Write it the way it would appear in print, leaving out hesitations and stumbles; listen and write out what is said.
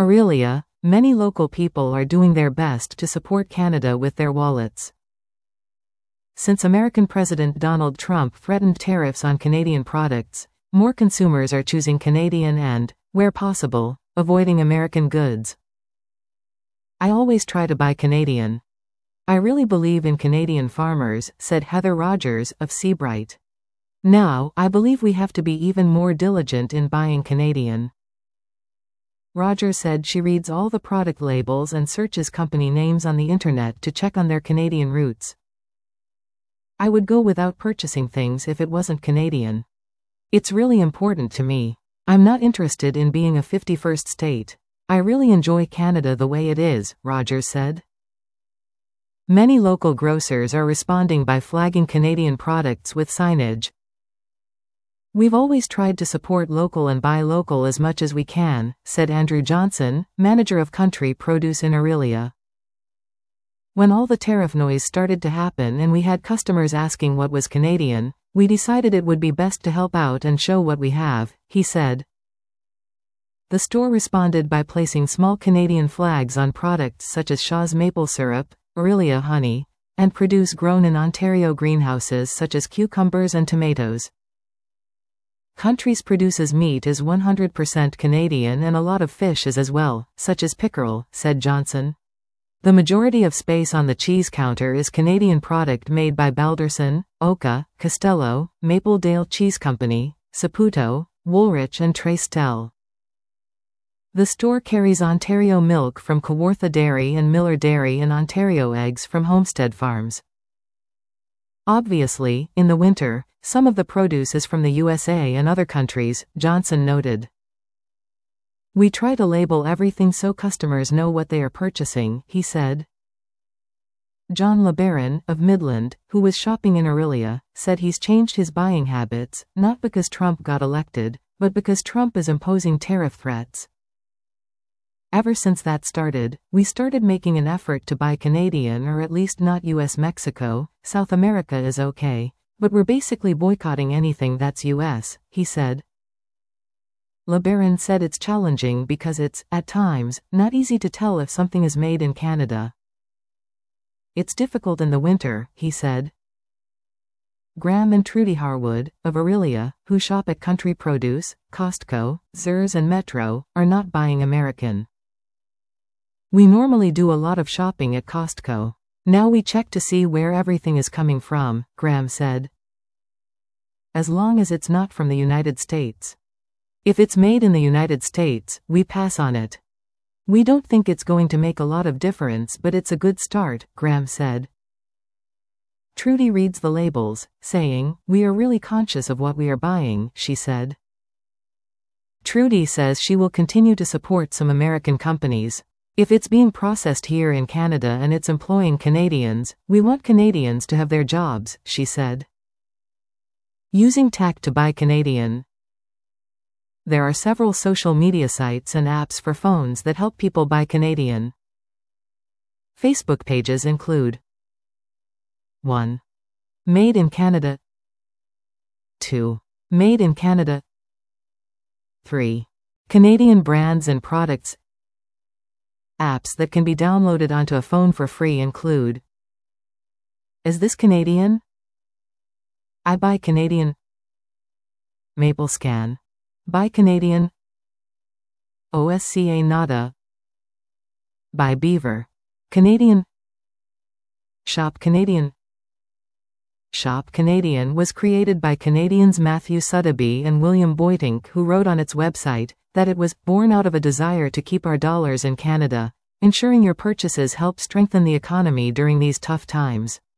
Aurelia, many local people are doing their best to support Canada with their wallets. Since American President Donald Trump threatened tariffs on Canadian products, more consumers are choosing Canadian and, where possible, avoiding American goods. I always try to buy Canadian. I really believe in Canadian farmers, said Heather Rogers of Seabright. Now, I believe we have to be even more diligent in buying Canadian. Rogers said she reads all the product labels and searches company names on the internet to check on their Canadian roots. I would go without purchasing things if it wasn't Canadian. It's really important to me. I'm not interested in being a 51st state. I really enjoy Canada the way it is, Rogers said. Many local grocers are responding by flagging Canadian products with signage. We've always tried to support local and buy local as much as we can, said Andrew Johnson, manager of country produce in Aurelia. When all the tariff noise started to happen and we had customers asking what was Canadian, we decided it would be best to help out and show what we have, he said. The store responded by placing small Canadian flags on products such as Shaw's maple syrup, Aurelia honey, and produce grown in Ontario greenhouses such as cucumbers and tomatoes. Country's produces meat is 100% Canadian and a lot of fish is as well, such as pickerel, said Johnson. The majority of space on the cheese counter is Canadian product made by Balderson, Oka, Costello, Mapledale Cheese Company, Saputo, Woolrich and Trestel. The store carries Ontario milk from Kawartha Dairy and Miller Dairy and Ontario eggs from Homestead Farms. Obviously, in the winter, some of the produce is from the USA and other countries, Johnson noted. We try to label everything so customers know what they are purchasing, he said. John LeBaron, of Midland, who was shopping in Aurelia, said he's changed his buying habits, not because Trump got elected, but because Trump is imposing tariff threats. Ever since that started, we started making an effort to buy Canadian or at least not US-Mexico, South America is okay, but we're basically boycotting anything that's US, he said. LeBaron said it's challenging because it's, at times, not easy to tell if something is made in Canada. It's difficult in the winter, he said. Graham and Trudy Harwood, of Aurelia, who shop at Country Produce, Costco, Zehrs and Metro, are not buying American. We normally do a lot of shopping at Costco. Now we check to see where everything is coming from, Graham said. As long as it's not from the United States. If it's made in the United States, we pass on it. We don't think it's going to make a lot of difference, but it's a good start, Graham said. Trudy reads the labels, saying, "We are really conscious of what we are buying," she said. Trudy says she will continue to support some American companies. If it's being processed here in Canada and it's employing Canadians, we want Canadians to have their jobs, she said. Using tact to buy Canadian. There are several social media sites and apps for phones that help people buy Canadian. Facebook pages include 1. Made in Canada 2. Made in Canada 3. Canadian brands and products. Apps that can be downloaded onto a phone for free include Is This Canadian? I Buy Canadian. Maple Scan. Buy Canadian. OSCA Nada. Buy Beaver. Canadian. Shop Canadian. Shop Canadian was created by Canadians Matthew Sotheby and William Boitink, who wrote on its website that it was born out of a desire to keep our dollars in Canada, ensuring your purchases help strengthen the economy during these tough times.